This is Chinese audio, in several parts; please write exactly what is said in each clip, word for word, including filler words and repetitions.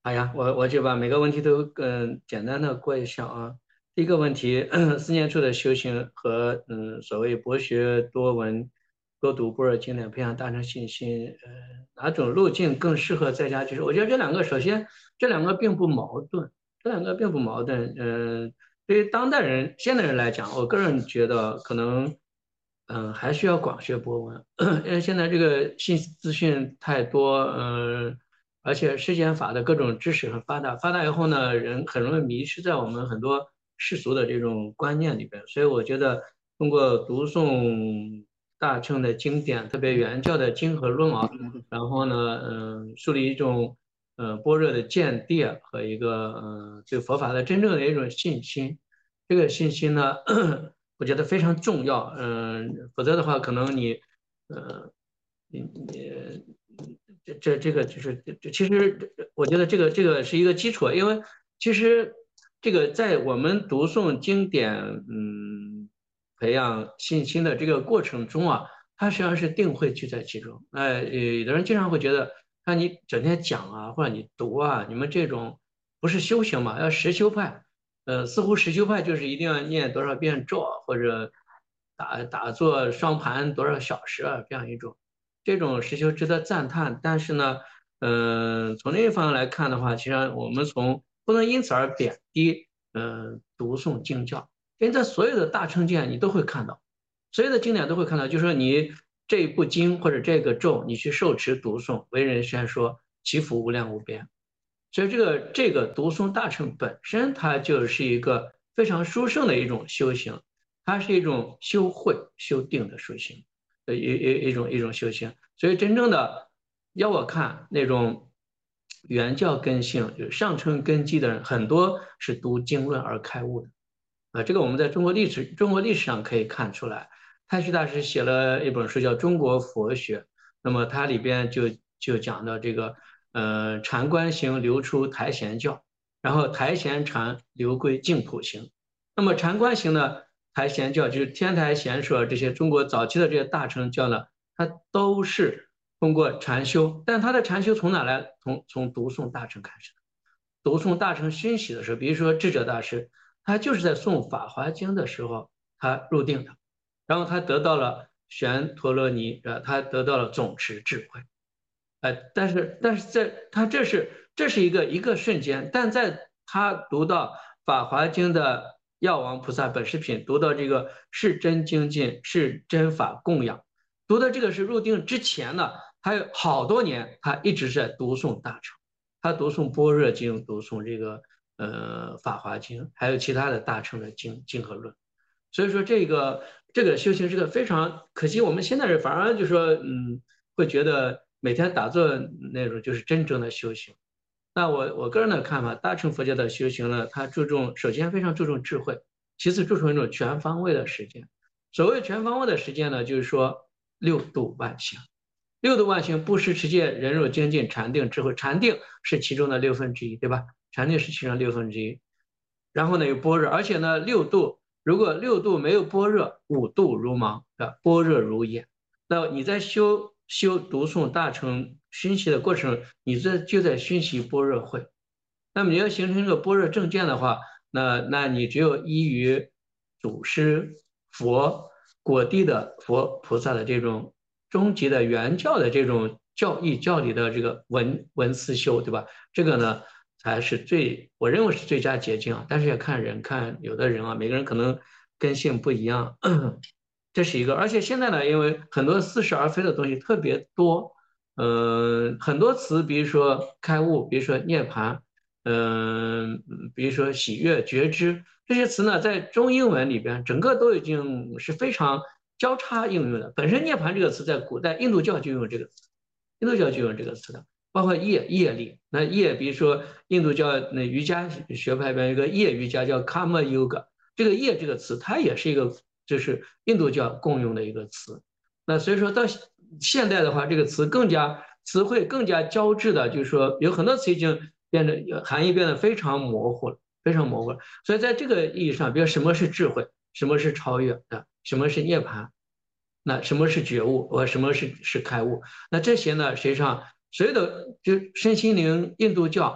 好呀，我我就把每个问题都嗯简单的过一下啊。第一个问题，四年处的修行和嗯所谓博学多闻、多读般若经典、培养大乘信心，呃，哪种路径更适合在家居士？我觉得这两个，首先这两个并不矛盾，这两个并不矛盾。嗯、对于当代人、现代人来讲，我个人觉得可能嗯还需要广学博闻，因为现在这个信息资讯太多，嗯。而且世间法的各种知识很发达，发达以后呢，人很容易迷失在我们很多世俗的这种观念里边。所以我觉得通过读诵大乘的经典，特别原教的经和论啊，然后呢，嗯，树立一种呃般若的见地和一个嗯对佛法的真正的一种信心。这个信心呢，我觉得非常重要。嗯，否则的话，可能你呃你你这这这个就是这其实我觉得这个这个是一个基础，因为其实这个在我们读诵经典，嗯，培养信心的这个过程中啊，它实际上是定慧聚在其中。呃，有的人经常会觉得，那你整天讲啊，或者你读啊，你们这种不是修行嘛？要实修派，呃，似乎实修派就是一定要念多少遍咒啊，或者打打坐双盘多少小时啊，这样一种。这种实修值得赞叹，但是呢，嗯、呃从另一方面来看的话，其实我们从不能因此而贬低，嗯、呃读诵经教，因为在所有的大乘经你都会看到，所有的经典都会看到，就是说你这一部经或者这个咒，你去受持读诵，为人宣说，其福无量无边。所以这个这个读诵大乘本身，它就是一个非常殊胜的一种修行，它是一种修慧修定的修行，的一一一种一种修行。所以真正的要我看那种原教根性，就是上乘根基的人，很多是读经论而开悟的。啊，这个我们在中国历史中国历史上可以看出来。太虚大师写了一本书叫《中国佛学》，那么它里边就就讲到这个，呃，禅观行流出台贤教，然后台贤禅流归净土行。那么禅观行呢，台贤教就是天台贤说这些中国早期的这些大乘教呢，它都是通过禅修，但它的禅修从哪来？从从读诵大乘开始的。读诵大乘熏习的时候，比如说智者大师，他就是在诵《法华经》的时候，他入定的，然后他得到了玄陀罗尼，呃，他得到了总持智慧，呃，但是但是在他这是这是一个一个瞬间，但在他读到《法华经》的药王菩萨本师品，读到这个是真精进，是真法供养，读到这个是入定之前呢，还有好多年，他一直在读诵大乘。他读诵般若经，读诵这个呃法华经，还有其他的大乘的经经和论。所以说这个这个修行是个非常可惜，我们现代人反而就说嗯会觉得每天打坐那种就是真正的修行。那我我个人的看法，大乘佛教的修行呢，它注重首先非常注重智慧，其次注重一种全方位的实践。所谓全方位的实践呢，就是说六度万行。六度万行，布施、持戒、忍辱、精进、禅定、智慧。禅定是其中的六分之一，对吧？禅定是其中六分之一。然后呢，有般若，而且呢，六度如果六度没有般若，五度如盲，啊，般若如眼。那你在修修读诵大乘熏习的过程，你这就在熏习般若慧。那么你要形成一个般若正见的话，那那你只有依于祖师佛果地的佛菩萨的这种终极的原教的这种教义教理的这个文文思修，对吧？这个呢才是最我认为是最佳捷径啊。但是要看人，看有的人啊，每个人可能根性不一样，这是一个。而且现在呢，因为很多似是而非的东西特别多，嗯、呃很多词，比如说开悟，比如说涅槃。嗯，比如说喜悦、觉知这些词呢，在中英文里边，整个都已经是非常交叉应用的。本身涅槃这个词在古代印度教就用这个词，印度教就用这个词的，包括业业力。那业，比如说印度教那瑜伽学派里边有一个业瑜伽叫 Karma Yoga，这个业这个词它也是一个就是印度教共用的一个词。那所以说到现代的话，这个词更加词汇更加交织的，就是说有很多词已经变得含义变得非常模糊了，非常模糊了。所以在这个意义上，比如什么是智慧，什么是超越的，什么是涅槃，那什么是觉悟，我什么是是开悟，那这些呢，实际上所有的就身心灵、印度教。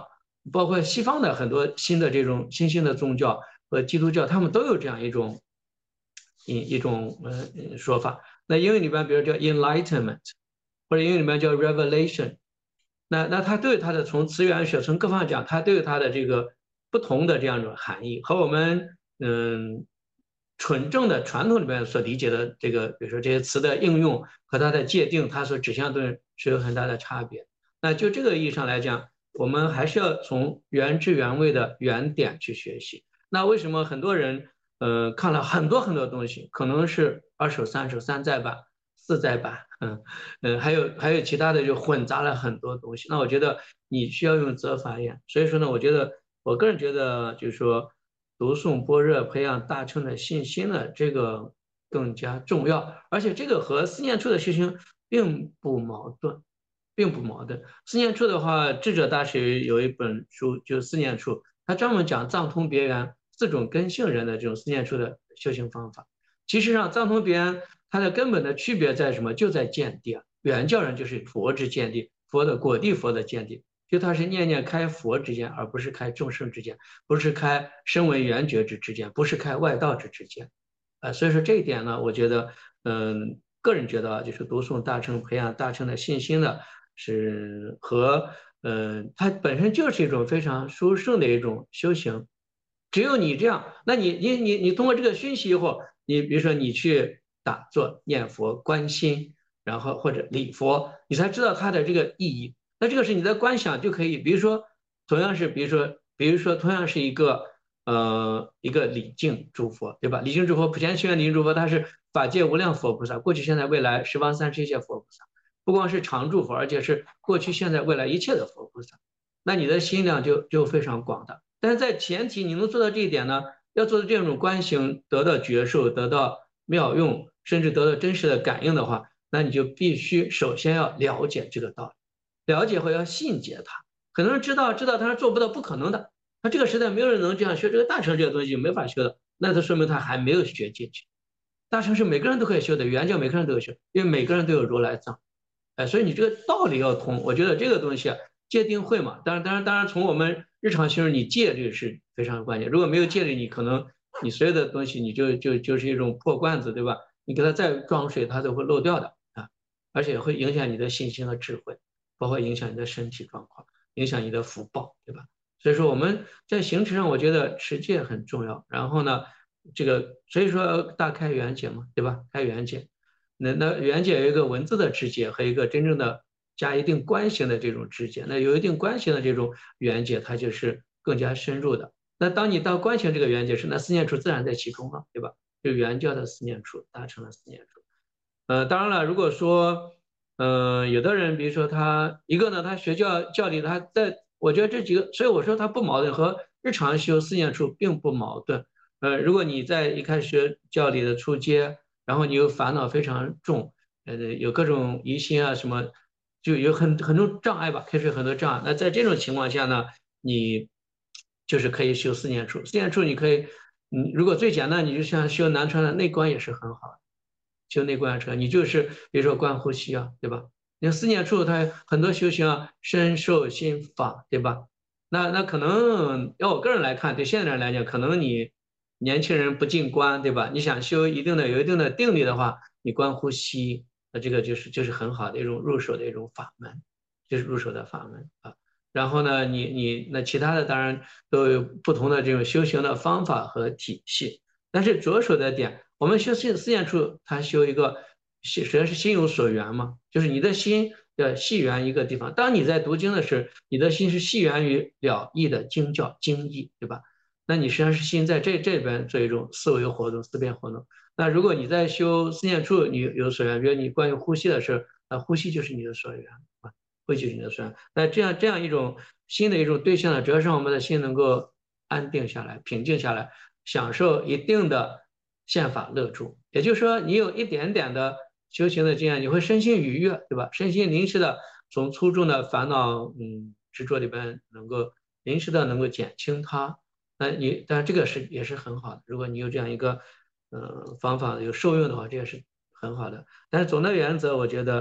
包括西方的很多新的这种新兴的宗教和基督教，他们都有这样一种一一种呃说法。那英语里边，比如叫 enlightenment，或者英语里面叫 revelation，那那它都有它的从词源学从各方面讲，它都有它的这个不同的这样一种含义，和我们嗯纯正的传统里面所理解的这个，比如说这些词的应用和它的界定，它所指向的是有很大的差别。那就这个意义上来讲，我们还是要从原汁原味的原点去学习。那为什么很多人呃看了很多很多东西，可能是二手、三手、山寨版、四寨版，嗯嗯，还有还有其他的就混杂了很多东西。那我觉得你需要用责法眼。所以说呢，我觉得我个人觉得就是说读诵般若培养大乘的信心呢，这个更加重要，而且这个和四念处的修行并不矛盾。并不矛盾。四念处的话，智者大师有一本书，就四念处，他专门讲藏通别圆四种根性人的这种四念处的修行方法。其实上，藏通别圆它的根本的区别在什么？就在见地啊。原教人就是佛之见地，佛的果地佛的见地，就他是念念开佛之见，而不是开众生之见，不是开身为缘觉之之见，不是开外道之之见。啊、呃，所以说这一点呢，我觉得，嗯，个人觉得啊，就是读诵大乘、培养大乘的信心的。是和呃，它本身就是一种非常殊胜的一种修行。只有你这样，那你你你你通过这个熏习以后，你比如说你去打坐、念佛、观心，然后或者礼佛，你才知道它的这个意义。那这个是你的观想就可以，比如说同样是比如说比如说同样是一个呃一个礼敬诸佛，对吧？礼敬诸佛，普贤行愿礼敬诸佛，它是法界无量佛菩萨，过去现在未来十方三世一切佛菩萨。不光是常住佛，而且是过去、现在、未来一切的佛菩萨，那你的心量就就非常广大。但是在前提你能做到这一点呢，要做到这种观行，得到觉受，得到妙用，甚至得到真实的感应的话，那你就必须首先要了解这个道理，了解后要信解它。很多人知道知道，他是做不到，不可能的。那这个时代没有人能这样学，这个大乘这个东西没法学的，那就说明他还没有学进去。大乘是每个人都可以修的，原教每个人都有学，因为每个人都有如来藏。哎，所以你这个道理要通，我觉得这个东西啊，戒定慧嘛，当然，当然，当然，从我们日常行为，你戒这个是非常关键。如果没有戒律，你可能你所有的东西，你就就就是一种破罐子，对吧？你给它再装水，它都会漏掉的啊，而且会影响你的信心和智慧，包括影响你的身体状况，影响你的福报，对吧？所以说我们在行持上，我觉得持戒很重要。然后呢，这个所以说大开圆解嘛，对吧？开圆解。那那缘解有一个文字的知解和一个真正的加一定关系的这种知解，那有一定关系的这种缘解，它就是更加深入的。那当你到观行这个缘解时，那思念处自然在其中了，对吧？就原教的思念处达成了思念处。呃，当然了，如果说，呃，有的人，比如说他一个呢，他学教教理，他在我觉得这几个，所以我说他不矛盾，和日常修思念处并不矛盾。呃，如果你在一开始学教理的初阶，然后你又烦恼非常重，呃，有各种疑心啊什么，就有很很多障碍吧，开始有很多障碍。那在这种情况下呢，你就是可以修四念处，四念处你可以，你如果最简单，你就像修南传的内观也是很好的，修内观车，你就是比如说观呼吸啊，对吧？你看四念处它很多修行啊，身受心法，对吧？那那可能要我个人来看，对现在人来讲，可能你年轻人不进观，对吧？你想修一定的有一定的定力的话，你观呼吸，那这个就是就是很好的一种入手的一种法门，就是入手的法门啊。然后呢，你你那其他的当然都有不同的这种修行的方法和体系，但是着手的点，我们修四四念处，它修一个心，实际上是心有所缘嘛，就是你的心的系缘一个地方。当你在读经的时候，你的心是系缘于了义的经教经义，对吧？那你实际上是心在这这边做一种思维活动、思辨活动。那如果你在修思念处，你有所缘，比如你关于呼吸的时候，那呼吸就是你的所缘啊。会就是你的所缘。那这样这样一种新的一种对象呢，只要让我们的心能够安定下来、平静下来，享受一定的宪法乐住。也就是说，你有一点点的修行的经验，你会身心愉悦，对吧？身心临时的从粗重的烦恼、嗯执着里边，能够临时的能够减轻它。那你当然这个是也是很好的。如果你有这样一个呃方法有受用的话，这也是很好的。但是总的原则，我觉得。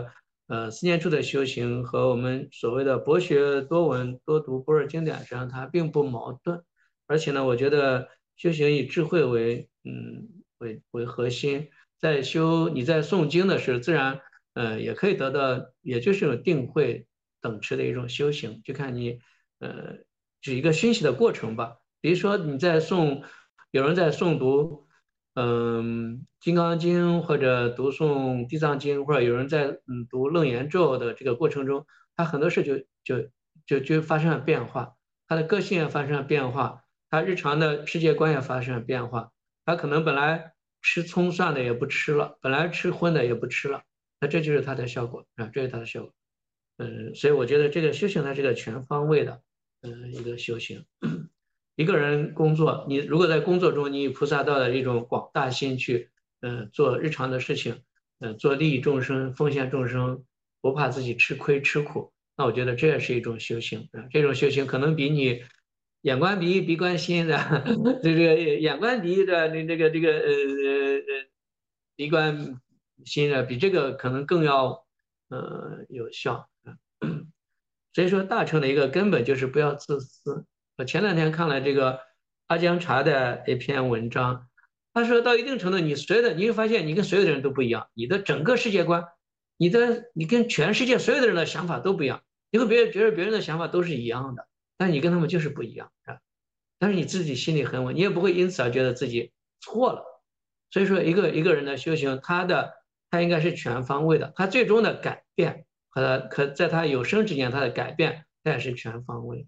呃，四念处的修行和我们所谓的博学多闻、多读般若经典，实际上它并不矛盾。而且呢，我觉得修行以智慧为嗯为为核心，在修你在诵经的时候，自然呃也可以得到，也就是有定慧等持的一种修行，就看你呃是一个熏习的过程吧。比如说你在诵，有人在诵读。嗯，《金刚经》或者读诵《地藏经》，或者有人在嗯读楞严咒的这个过程中，他很多事就就就就发生了变化，他的个性也发生了变化，他日常的世界观也发生了变化，他可能本来吃葱蒜的也不吃了，本来吃荤的也不吃了，那这就是他的效果啊，这是他的效果。嗯，所以我觉得这个修行它是个全方位的，嗯，一个修行。一个人工作，你如果在工作中你以菩萨道的一种广大心去，嗯，做日常的事情，嗯，做利益众生、奉献众生，不怕自己吃亏吃苦，那我觉得这也是一种修行啊。这种修行可能比你眼观鼻，鼻观心的，这个眼观鼻的，你这个这个呃呃呃，鼻观心的，比这个可能更要呃有效啊。所以说，大乘的一个根本就是不要自私。我前两天看了这个阿姜查的一篇文章，他说到一定程度，你所有的你会发现你跟所有的人都不一样，你的整个世界观，你的你跟全世界所有的人的想法都不一样，你和别人觉得别人的想法都是一样的，但是你跟他们就是不一样啊。但是你自己心里很稳，你也不会因此而觉得自己错了。所以说，一个一个人的修行，他的他应该是全方位的，他最终的改变和他可在他有生之年他的改变，他也是全方位的。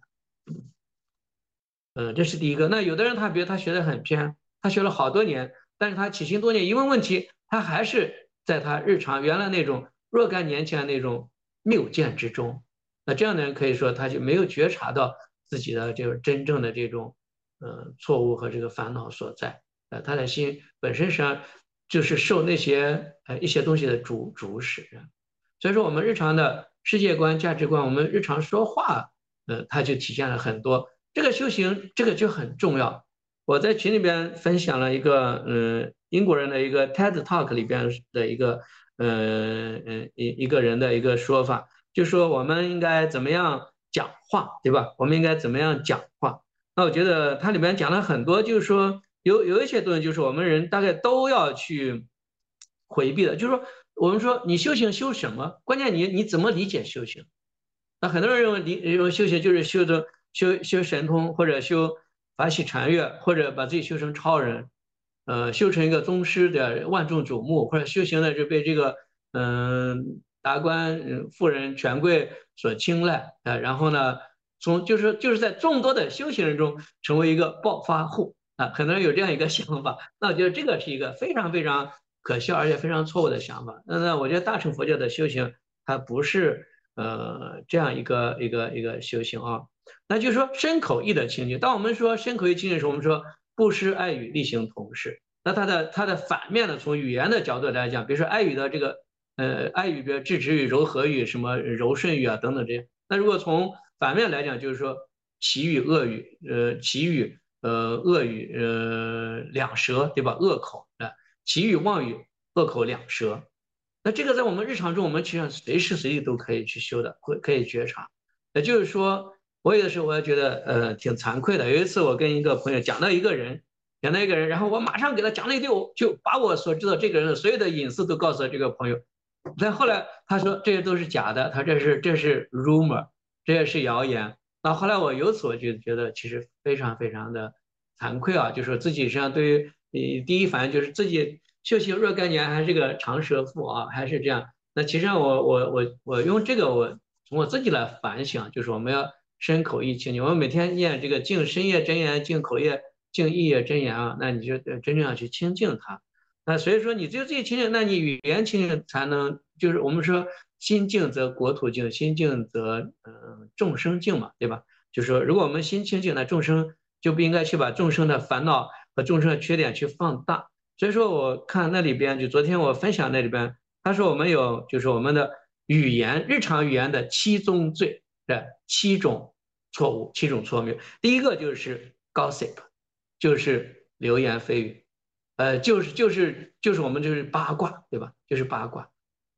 嗯，这是第一个。那有的人他比如他学的很偏，他学了好多年，但是他起心动念一问问题，他还是在他日常原来那种若干年前那种谬见之中。那这样的人可以说他就没有觉察到自己的这个真正的这种呃错误和这个烦恼所在。呃，他的心本身实际上就是受那些呃一些东西的主主使。所以说我们日常的世界观、价值观，我们日常说话，呃，它就体现了很多。这个修行，这个就很重要。我在群里边分享了一个，嗯，英国人的一个 TED Talk 里边的一个，呃，嗯，一一个人的一个说法，就说我们应该怎么样讲话，对吧？我们应该怎么样讲话？那我觉得它里边讲了很多，就是说有有一些东西，就是我们人大概都要去回避的，就是说我们说你修行修什么？关键你你怎么理解修行？那很多人认为理认为修行就是修的修修神通，或者修法喜禅悦，或者把自己修成超人，呃，修成一个宗师的万众瞩目，或者修行的就被这个嗯、呃达官、嗯富人、权贵所青睐啊、呃，然后呢，从就是就是在众多的修行人中成为一个暴发户啊，很多人有这样一个想法，那我觉得这个是一个非常非常可笑而且非常错误的想法。那那我觉得大乘佛教的修行它不是。呃，这样一个一个一个修行啊，那就是说身口意的清净。当我们说身口意清净的时候，我们说布施、爱语、力行同事。那它的它的反面呢，从语言的角度来讲，比如说爱语的这个呃爱语，比如制止语、柔和语、什么柔顺语啊等等这些。那如果从反面来讲，就是说奇语、恶语，呃奇语、呃恶语、呃两舌，对吧？恶口啊，奇语、妄语、恶口两舌。那这个在我们日常中，我们其实上随时随地都可以去修的，会可以觉察。也就是说，我有的时候我也觉得呃挺惭愧的。有一次我跟一个朋友讲到一个人，讲到一个人，然后我马上给他讲了一堆，我就把我所知道这个人的所有的隐私都告诉了这个朋友。但后来他说这些都是假的，他这是这是 rumor，这也是谣言。那后来我由此我就觉得其实非常非常的惭愧啊，就是说自己实际上对于你第一反应就是自己修行若干年还是个长舌妇啊，还是这样。那其实我我我我用这个我从我自己来反省，就是我们要身口意清净。我们每天念这个净身业真言、净口业、净意业真言啊，那你就真正要去清净它。那所以说，你只有自己清净，那你语言清净才能，就是我们说心净则国土净，心净则嗯、呃、众生净嘛，对吧？就是说，如果我们心清净，那众生就不应该去把众生的烦恼和众生的缺点去放大。所以说，我看那里边，就昨天我分享那里边，他说我们有就是我们的语言日常语言的七宗罪的七种错误，七种错谬。第一个就是 gossip，就是流言蜚语。呃，就是就是就是我们就是八卦，对吧？就是八卦。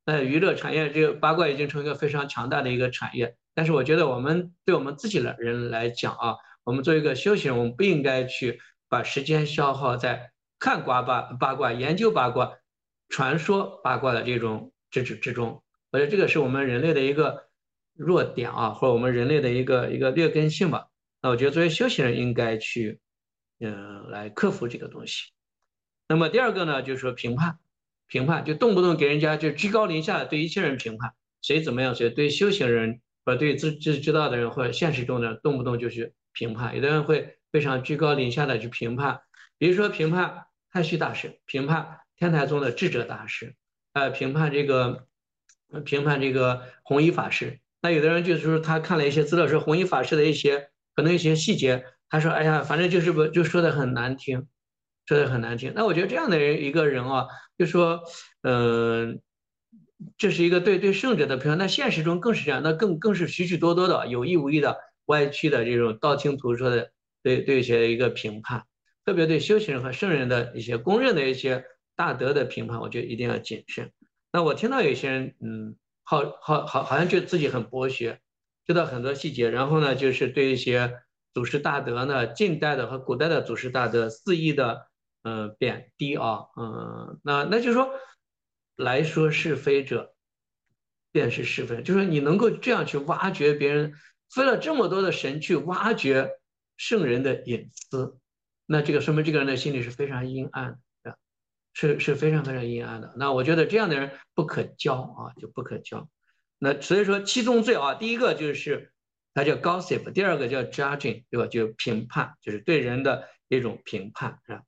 呃，娱乐产业这个八卦已经成为一个非常强大的一个产业。但是我觉得我们对我们自己的人来讲啊，我们作为一个修行人，我们不应该去把时间消耗在看八卦、八卦、研究八卦、传说八卦的这种之之之中。我觉得这个是我们人类的一个弱点啊，或者我们人类的一个一个劣根性吧。那我觉得作为修行人应该去，嗯、来克服这个东西。那么第二个呢，就是说评判，评判就动不动给人家就居高临下的对一切人评判，谁怎么样，谁对修行人或者对自知知道的人或者现实中的人，动不动就去评判。有的人会非常居高临下的去评判，比如说评判太虚大师，评判天台宗的智者大师，呃，评判这个评判这个弘一法师。那有的人就是说他看了一些资料，说弘一法师的一些可能一些细节，他说哎呀，反正就是不就说的很难听。说的很难听。那我觉得这样的一个人啊，就说，嗯、呃，这是一个对对圣者的评判。那现实中更是这样，那更更是许许多多的有意无意的歪曲的这种道听途说的对对一些一个评判，特别对修行人和圣人的一些公认的一些大德的评判，我觉得一定要谨慎。那我听到有些人，嗯，好好好，好像觉得自己很博学，知道很多细节，然后呢，就是对一些祖师大德呢，近代的和古代的祖师大德肆意的。呃贬低啊，嗯，那那就是说，来说是非者，便是是非，就是说你能够这样去挖掘别人，费了这么多的神去挖掘圣人的隐私，那这个说明这个人的心里是非常阴暗的，是是非常非常阴暗的。那我觉得这样的人不可交啊，就不可交。那所以说七宗罪啊，第一个就是它叫 gossip，第二个叫 judging，对吧？就评判，就是对人的一种评判，是吧？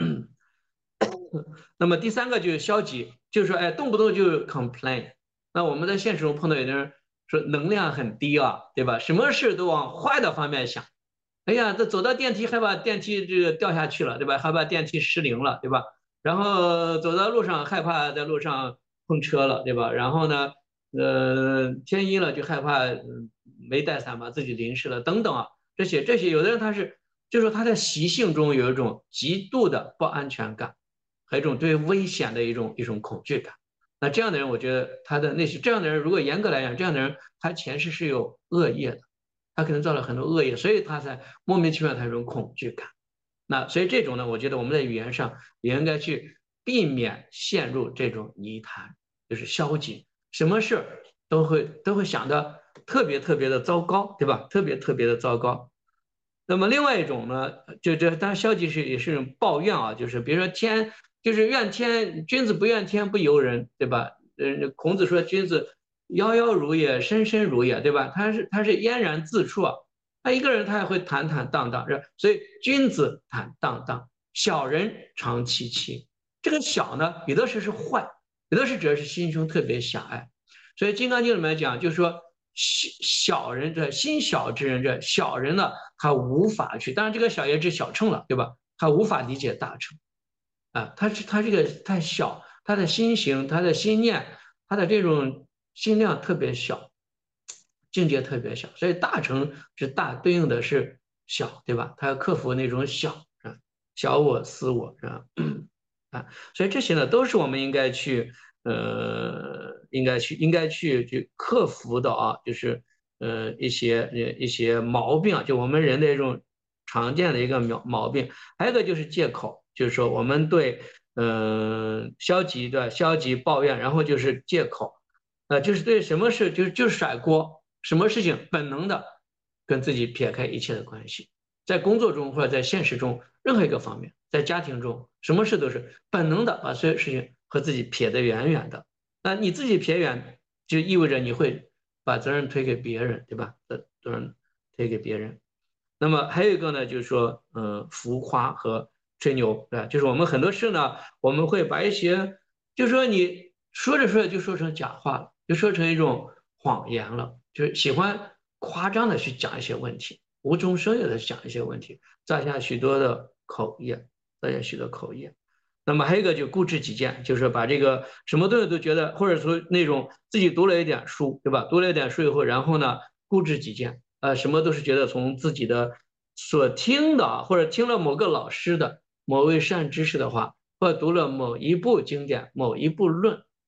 那么第三个就是消极，就是说，哎，动不动就 complain。那我们在现实中碰到有的人说能量很低啊，对吧？什么事都往坏的方面想。哎呀，这走到电梯害怕电梯这个掉下去了，对吧？害怕电梯失灵了，对吧？然后走到路上害怕在路上碰车了，对吧？然后呢，呃，天阴了就害怕没带伞把自己淋湿了，等等啊，这些这些，有的人他是，就是说他的习性中有一种极度的不安全感。还有一种对危险的一种一种恐惧感。那这样的人，我觉得他的内心，这样的人如果严格来讲，这样的人他前世是有恶业的，他可能造了很多恶业，所以他才莫名其妙他有一种恐惧感。那所以这种呢，我觉得我们在语言上也应该去避免陷入这种泥潭，就是消极，什么事都会都会想的特别特别的糟糕，对吧？特别特别的糟糕。那么另外一种呢，就这当然消极是也是一种抱怨啊，就是比如说天，就是怨天，君子不怨天不尤人，对吧？呃，孔子说君子夭夭如也，深深如也，对吧？他是他是嫣然自处啊，他一个人他也会坦坦荡荡，是吧？所以君子坦荡荡，小人长戚戚。这个小呢，有的时候是坏，有的时候指的是心胸特别狭隘。所以《金刚经》里面讲，就是说小人这心小之人，这小人呢，他无法去，当然这个小也指小乘了，对吧？他无法理解大乘啊，他是他这个太小，他的心行，他的心念，他的这种心量特别小，境界特别小，所以大乘是大，对应的是小，对吧？他要克服那种小啊，小我、私我，是吧？啊，所以这些呢，都是我们应该去，呃，应该去，应该去去克服的啊，就是呃一些呃一些毛病啊，就我们人的一种常见的一个毛毛病。还有一个就是借口，就是说我们对，呃，消极的消极抱怨，然后就是借口，呃，就是对什么事就是就是甩锅，什么事情本能的跟自己撇开一切的关系。在工作中或者在现实中任何一个方面，在家庭中，什么事都是本能的把所有事情和自己撇得远远的。那你自己撇远，就意味着你会把责任推给别人，对吧？责责任推给别人。那么还有一个呢，就是说，呃，浮夸和吹牛，对吧？就是我们很多事呢，我们会把一些，就是说你说着说着就说成假话了，就说成一种谎言了，就是喜欢夸张的去讲一些问题。无中生有的讲一些问题，造下许多的口业，造下许多口业。那么还有一个就固执己见，就是把这个什么东西都觉得，或者说那种自己读了一点书，对吧？读了一点书以后，然后呢固执己见，呃，什么都是觉得从自己的所听的，或者听了某个老师的某位善知识的话，或者读了某一部经典、某一部论，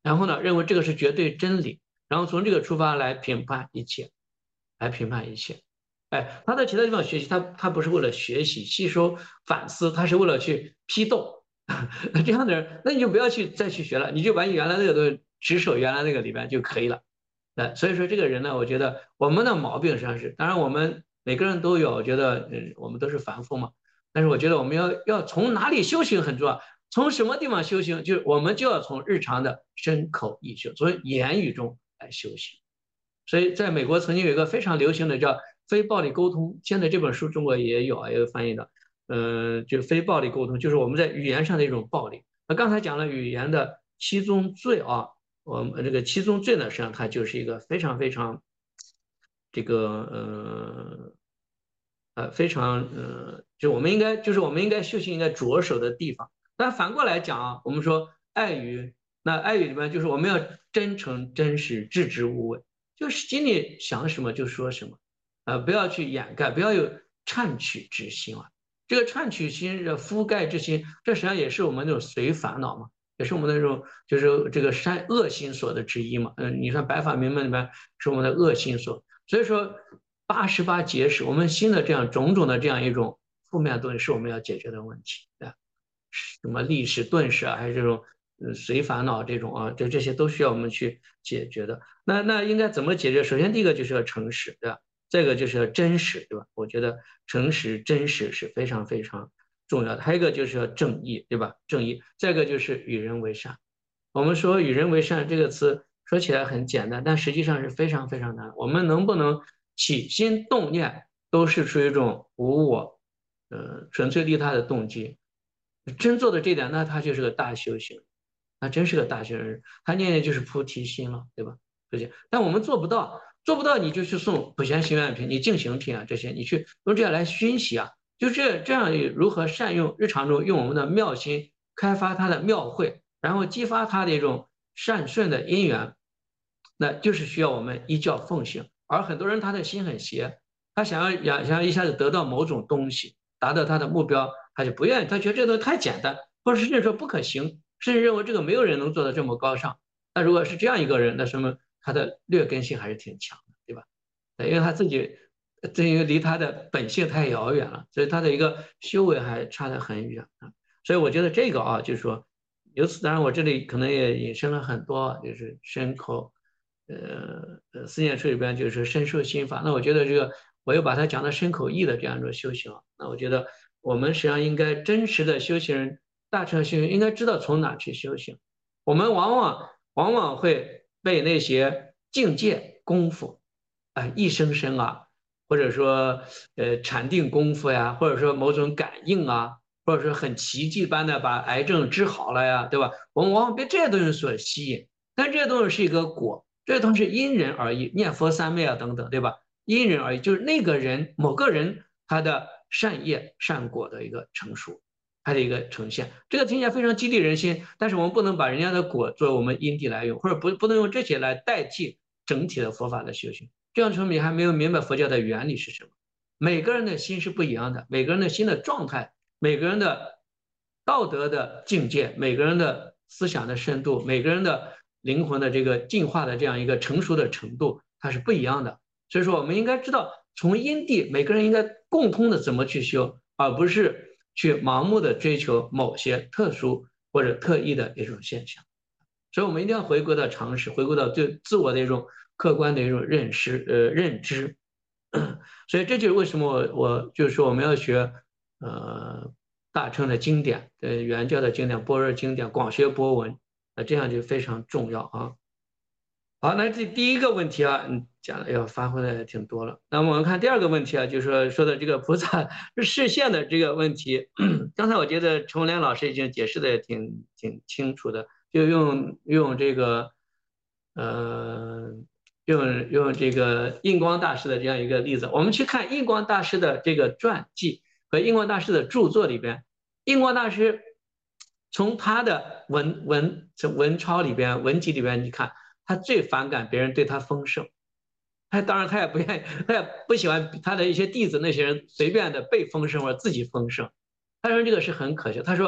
然后呢，认为这个是绝对真理，然后从这个出发来评判一切，来评判一切。哎，他在其他地方学习，他他不是为了学习、吸收、反思，他是为了去批斗。这样的人，那你就不要去再去学了，你就把你原来那个东西只守原来那个里边就可以了。呃，所以说这个人呢，我觉得我们的毛病实际上是，当然我们每个人都有，我觉得，嗯，我们都是凡夫嘛。但是我觉得我们要要从哪里修行很重要，从什么地方修行，就是我们就要从日常的身口意修，从言语中来修行。所以在美国曾经有一个非常流行的叫非暴力沟通，现在这本书中国也有啊，也有翻译的，嗯、呃，就非暴力沟通，就是我们在语言上的一种暴力。那刚才讲了语言的七宗罪啊，我们这个七宗罪呢，实际上它就是一个非常非常这个呃呃非常呃，就我们应该就是我们应该修行应该着手的地方。但反过来讲啊，我们说爱语，那爱语里面就是我们要真诚、真实、置之无伪，就是心里想什么就说什么，呃，不要去掩盖，不要有忏取之心啊。这个忏取心、覆盖之心，这实际上也是我们那种随烦恼嘛。也是我们那种就是这个善恶心所的之一嘛。嗯，你看白法明门里面是我们的恶心所，所以说八十八节使我们新的这样种种的这样一种负面的东西是我们要解决的问题啊，什么历史顿时啊，还是这种呃随烦恼这种啊，这这些都需要我们去解决的。那那应该怎么解决？首先第一个就是要诚实，对吧？再一个就是要真实，对吧？我觉得诚实真实是非常非常重要的。还有一个就是要正义，对吧？正义。再一个就是与人为善。我们说与人为善这个词说起来很简单，但实际上是非常非常难。我们能不能起心动念都是出于一种无我，呃，纯粹利他的动机？真做的这点，那他就是个大修行，那真是个大修行人，他念念就是菩提心了，对吧？对不对？但我们做不到，做不到你就去送普贤行愿品、你净行品啊这些，你去用这样来熏习啊，就这这样如何善用日常中用我们的妙心开发他的妙慧，然后激发他的一种善顺的因缘，那就是需要我们依教奉行。而很多人他的心很邪，他想要想想要一下子得到某种东西，达到他的目标，他就不愿意，他觉得这个东西太简单，或者甚至说不可行，甚至认为这个没有人能做到这么高尚。那如果是这样一个人，那说明他的劣根性还是挺强的，对吧？因为他自己，这因为离他的本性太遥远了，所以他的一个修为还差得很远啊。所以我觉得这个啊，就是说，由此当然我这里可能也引申了很多，就是身口，呃呃，四念处里边就是身受心法。那我觉得这个我又把它讲到身口意的这样一种修行，那我觉得我们实际上应该真实的修行人，大乘修行应该知道从哪去修行。我们往往往往会被那些境界功夫。啊，一生生啊，或者说呃禅定功夫呀，或者说某种感应啊，或者说很奇迹般的把癌症治好了呀，对吧？我们往往被这些东西所吸引，但这些东西是一个果，这些东西因人而异，念佛三昧啊等等，对吧？因人而异，就是那个人某个人他的善业善果的一个成熟，他的一个呈现。这个听起来非常激励人心，但是我们不能把人家的果作为我们因地来用，或者不不能用这些来代替整体的佛法的修行。这样说明还没有明白佛教的原理是什么。每个人的心是不一样的，每个人的心的状态，每个人的道德的境界，每个人的思想的深度，每个人的灵魂的这个进化的这样一个成熟的程度，它是不一样的。所以说，我们应该知道从因地，每个人应该共通的怎么去修，而不是去盲目的追求某些特殊或者特异的一种现象。所以我们一定要回归到常识，回归到对自我的一种客观的一种认识，呃，认知。所以这就是为什么我我就是说我们要学，呃，大乘的经典，呃，原教的经典、般若经典、广学博闻，那这样就非常重要啊。好，那这第一个问题啊，嗯，讲的要发挥的挺多了。那么我们看第二个问题啊，就是说说的这个菩萨视线的这个问题。刚才我觉得陈文良老师已经解释的也挺挺清楚的，就用用这个，呃，用用这个印光大师的这样一个例子，我们去看印光大师的这个传记和印光大师的著作里边，印光大师从他的文文文抄里边文集里边，你看。他最反感别人对他丰盛，他当然他也不愿意，他也不喜欢他的一些弟子那些人随便的被丰盛或者自己丰盛。他说这个是很可笑。他说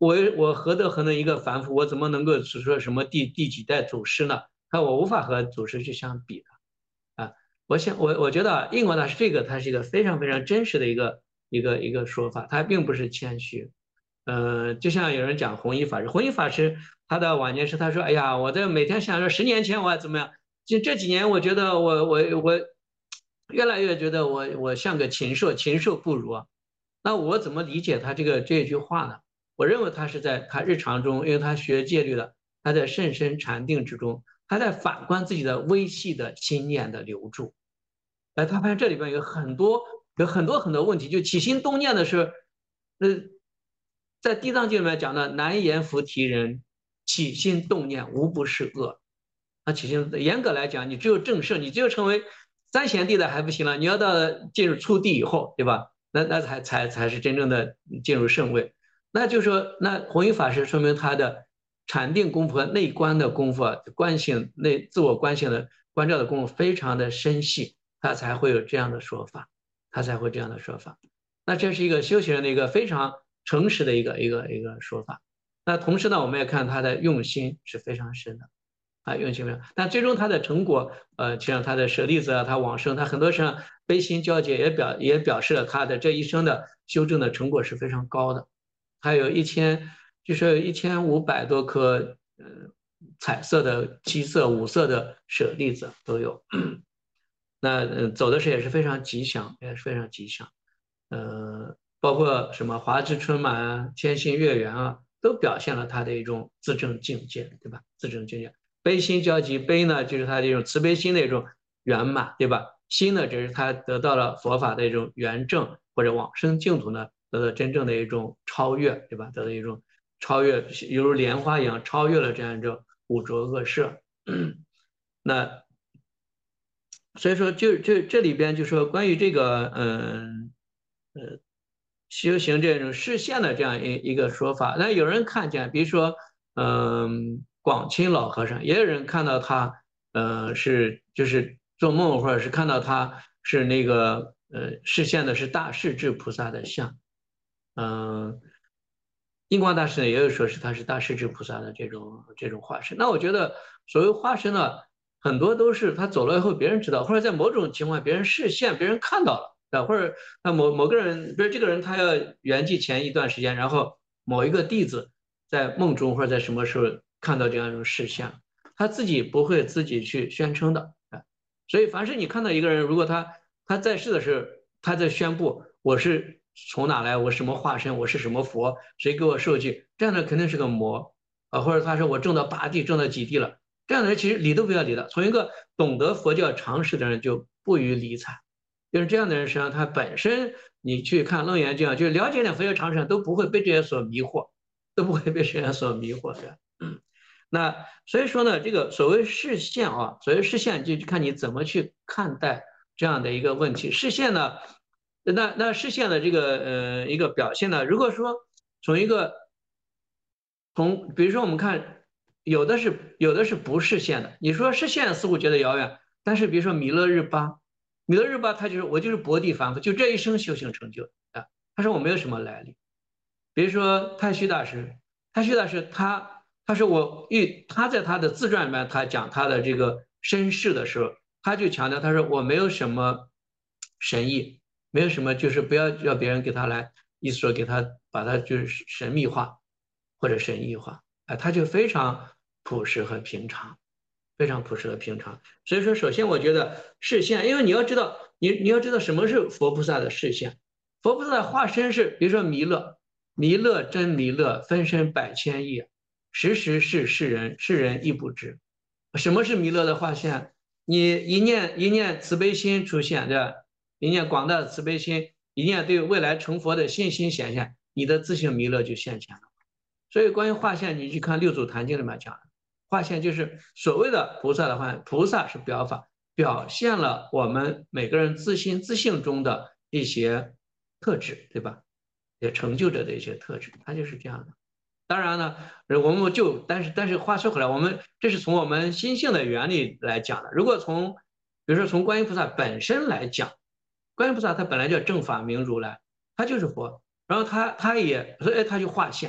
我我何德何能一个凡夫，我怎么能够只说什么第第几代祖师呢？那我无法和祖师去相比的啊。我想我我觉得印光大师这个，他是一个非常非常真实的一个一个一个说法，他并不是谦虚。呃，就像有人讲弘一法师，弘一法师他的晚年时他说：“哎呀，我这每天想着十年前我还怎么样，就这几年我觉得我我我越来越觉得我我像个禽兽，禽兽不如啊。”那我怎么理解他这个这句话呢？我认为他是在他日常中，因为他学戒律的，他在甚深禅定之中，他在反观自己的微细的心念的流注。哎，他发现这里边有很多有很多很多问题，就起心动念的是，呃，在地藏经里面讲的难言菩提人，起心动念无不是恶。那起心严格来讲，你只有正圣，你只有成为三贤地的还不行了，你要到进入初地以后，对吧？那那才才才是真正的进入圣位。那就是说，那弘一法师说明他的禅定功夫和内观的功夫啊，观性内自我观性的关照的功夫非常的深细，他才会有这样的说法，他才会这样的说法。那这是一个修行人的一个非常诚实的一个一个一个说法。那同时呢，我们也看他的用心是非常深的。啊，用心没有，但最终他的成果，呃，就像他的舍利子啊，他往生，他很多上悲心交集，也表也表示了他的这一生的修正的成果是非常高的。还有一千，就是一千五百多颗，呃，彩色的、七色、五色的舍利子都有。那呃走的时候也是非常吉祥，也是非常吉祥。呃，包括什么华之春满啊、天心月圆啊，都表现了他的一种自证境界，对吧？自证境界。悲心交集，悲呢就是他这种慈悲心的一种圆满，对吧？心呢，只是他得到了佛法的一种圆正，或者往生净土呢，得到真正的一种超越，对吧？得到一种超越，犹如莲花一样超越了这样一种五浊恶世。那所以说就，就这里边就说关于这个，嗯呃，修行这种视线的这样一一个说法。那有人看见，比如说，嗯，广钦老和尚，也有人看到他，呃，是就是做梦，或者是看到他是那个，呃，视线的是大势至菩萨的像。嗯，印光大师呢也有说是他是大势至菩萨的这种这种化身。那我觉得所谓化身呢，很多都是他走了以后别人知道，或者在某种情况别人视线别人看到了，啊，或者那某某个人，比如这个人他要圆寂前一段时间，然后某一个弟子在梦中或者在什么时候看到这样一种视线，他自己不会自己去宣称的，啊，所以凡是你看到一个人，如果他他在世的时候他在宣布我是从哪来，我什么化身，我是什么佛，谁给我受记，这样的肯定是个魔啊，或者他说我挣到八地，挣到几地了，这样的人其实理都不要理的。从一个懂得佛教常识的人就不予理睬，就是这样的人，实际上他本身你去看楞严经，就了解点佛教常识，都不会被这些所迷惑，都不会被这些所迷惑的。嗯，那所以说呢，这个所谓视线啊，所谓视线就看你怎么去看待这样的一个问题。视线呢？那那视线的这个呃一个表现呢，如果说从一个从比如说我们看有的是有的是不视线的，你说视线似乎觉得遥远，但是比如说弥勒日巴，弥勒日巴他就是我就是薄地凡夫，就这一生修行成就啊，他说我没有什么来历。比如说太虚大师，太虚大师他他说我遇他在他的自传里面他讲他的这个身世的时候，他就强调他说我没有什么神意。没有什么，就是不要让别人给他来，意思说给他把他就是神秘化或者神异化，啊，他就非常朴实和平常，非常朴实和平常。所以说，首先我觉得视线，因为你要知道，你你要知道什么是佛菩萨的视线，佛菩萨的化身是，比如说弥勒，弥勒真弥勒，分身百千亿，时时是世人，世人亦不知。什么是弥勒的化现？你一念一念慈悲心出现，对吧？一念广大的慈悲心，一念对未来成佛的信心显现，你的自性弥勒就现前了。所以关于化现，你去看六祖坛经里面讲，化现就是所谓的菩萨的化现，菩萨是表法，表现了我们每个人自心自性中的一些特质，对吧？也成就者的一些特质，它就是这样的。当然呢，我们就但是但是话说回来，我们这是从我们心性的原理来讲的。如果从比如说从观音菩萨本身来讲，观音菩萨他本来叫正法明如来，他就是佛，然后他他也所以他就化现，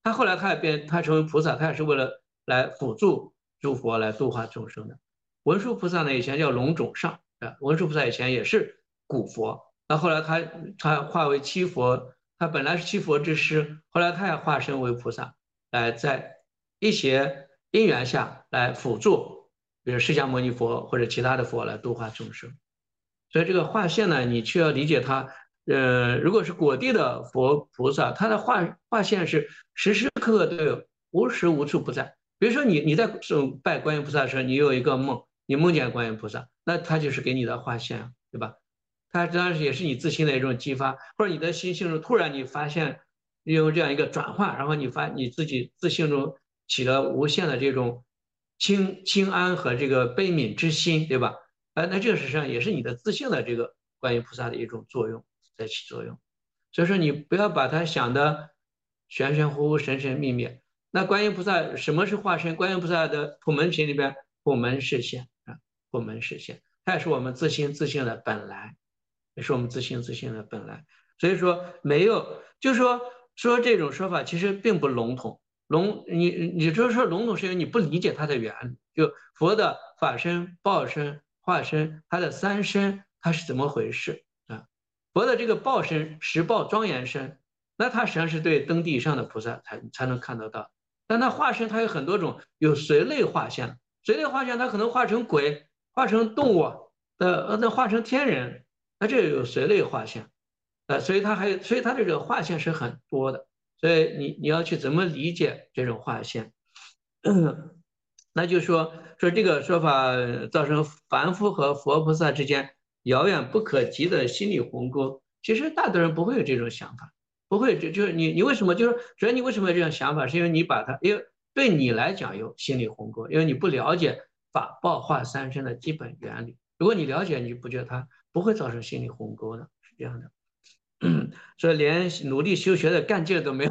他后来他也变，他成为菩萨，他也是为了来辅助诸佛来度化众生的。文殊菩萨呢，以前叫龙种上啊，文殊菩萨以前也是古佛，那后来他他化为七佛，他本来是七佛之师，后来他也化身为菩萨，来在一些因缘下来辅助，比如释迦牟尼佛或者其他的佛来度化众生。所以这个化现呢，你去要理解它。呃，如果是果地的佛菩萨，他的化化现是时时刻刻都有，无时无处不在。比如说你你在拜观音菩萨的时候，你有一个梦，你梦见观音菩萨，那他就是给你的化现，对吧？他当然也是你自心的一种激发，或者你的心性中突然你发现利用这样一个转化，然后你发你自己自性中起了无限的这种清清安和这个悲悯之心，对吧？哎，那这个实际上也是你的自性的这个观音菩萨的一种作用在起作用。所以说你不要把它想的玄玄乎乎、神神秘秘。那观音菩萨什么是化身？观音菩萨的普门品里边，普门示现啊，普门示现，它也是我们自心自性的本来，也是我们自性自性的本来。所以说没有，就是说说这种说法其实并不笼统。笼你你就是说笼统是因为你不理解它的原理，就佛的法身、报身、化身，它的三身它是怎么回事啊？佛的这个报身、实报庄严身，那它实际上是对登地以上的菩萨才才能看得到。但它化身它有很多种，有随类化现，随类化现它可能化成鬼、化成动物，呃，那化成天人，那这有随类化现，呃，所以它还有，所以它这个化现是很多的。所以你你要去怎么理解这种化现？那就是说说这个说法造成凡夫和佛菩萨之间遥远不可及的心理鸿沟。其实大多人不会有这种想法，不会就就是你你为什么就是主要你为什么有这种想法？是因为你把它，因为对你来讲有心理鸿沟，因为你不了解法报化三身的基本原理。如果你了解，你不觉得它不会造成心理鸿沟的，是这样的。所以连努力修学的干劲都没有，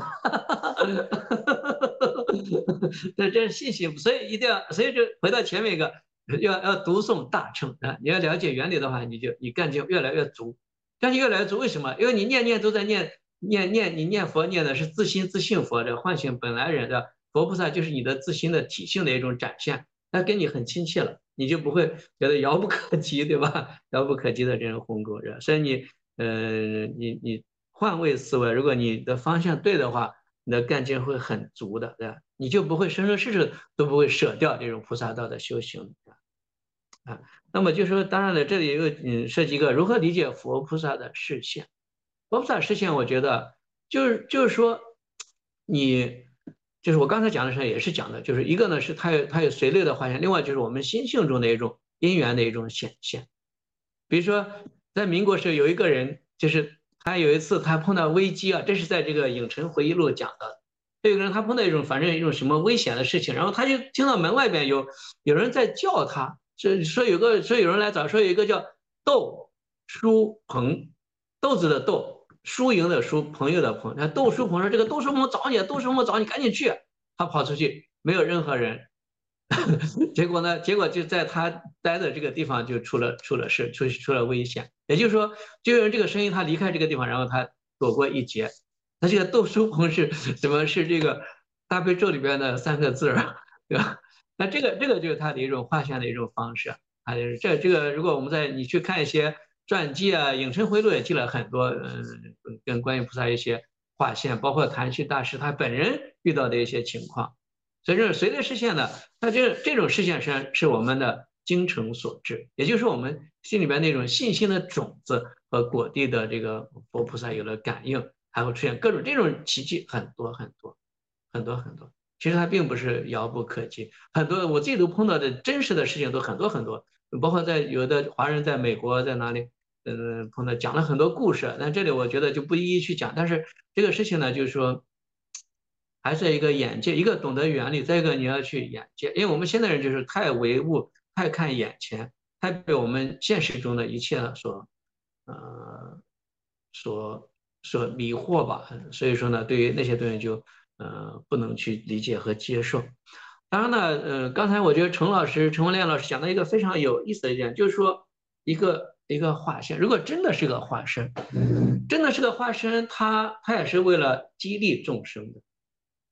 这这是信心，所以一定要，所以就回到前面一个，要要读诵大乘啊，你要了解原理的话，你就你干劲越来越足，干劲越来越足，为什么？因为你念念都在念念念，你念佛念的是自心自性佛的唤醒本来人的佛菩萨，就是你的自心的体性的一种展现，那跟你很亲切了，你就不会觉得遥不可及，对吧？遥不可及的这种鸿沟，所以你。呃，你你换位思维，如果你的方向对的话，你的干劲会很足的，对吧？你就不会生生世世都不会舍掉这种菩萨道的修行啊。那么就说，当然了，这里有嗯涉及一个如何理解佛菩萨的视线。佛菩萨视线，我觉得就是就是说，你就是我刚才讲的时候也是讲的，就是一个呢是它有它有随类的化现，另外就是我们心性中的一种因缘的一种显现。比如说，在民国时有一个人，就是他有一次他碰到危机啊，这是在这个影城回忆录讲的。有个人他碰到一种反正一种什么危险的事情，然后他就听到门外边有有人在叫他，说说有个说有人来找，说有一个叫窦书鹏，豆子的豆，输赢的输，朋友的朋。那窦书鹏说这个窦书鹏找你，窦书鹏找你，赶紧去。他跑出去，没有任何人。结果呢？结果就在他待的这个地方就出了出了事，出出了危险。也就是说，就用这个声音，他离开这个地方，然后他躲过一劫。那这个窦书鹏是什么？是这个大悲咒里边的三个字儿，对吧？那这个这个就是他的一种化现的一种方式。啊，就是这这个，如果我们在你去看一些传记啊，影城回路也记了很多，嗯，跟观音菩萨一些化现，包括谭旭大师他本人遇到的一些情况。所以这随类视线呢，那这这种视线是是我们的精诚所至，也就是我们心里边那种信心的种子和果地的这个佛菩萨有了感应，还会出现各种这种奇迹，很多很多很多很多。其实它并不是遥不可及，很多我自己都碰到的真实的事情都很多很多，包括在有的华人在美国在哪里，嗯，碰到讲了很多故事，那这里我觉得就不一一去讲，但是这个事情呢，就是说。还是一个眼界，一个懂得原理，再一个你要去眼界，因为我们现代人就是太唯物，太看眼前，太被我们现实中的一切所，呃，所所迷惑吧。所以说呢，对于那些东西就呃不能去理解和接受。当然呢，呃，刚才我觉得陈老师、陈文亮老师讲到一个非常有意思的一点，就是说一个一个化身，如果真的是个化身，真的是个化身，他他也是为了激励众生的。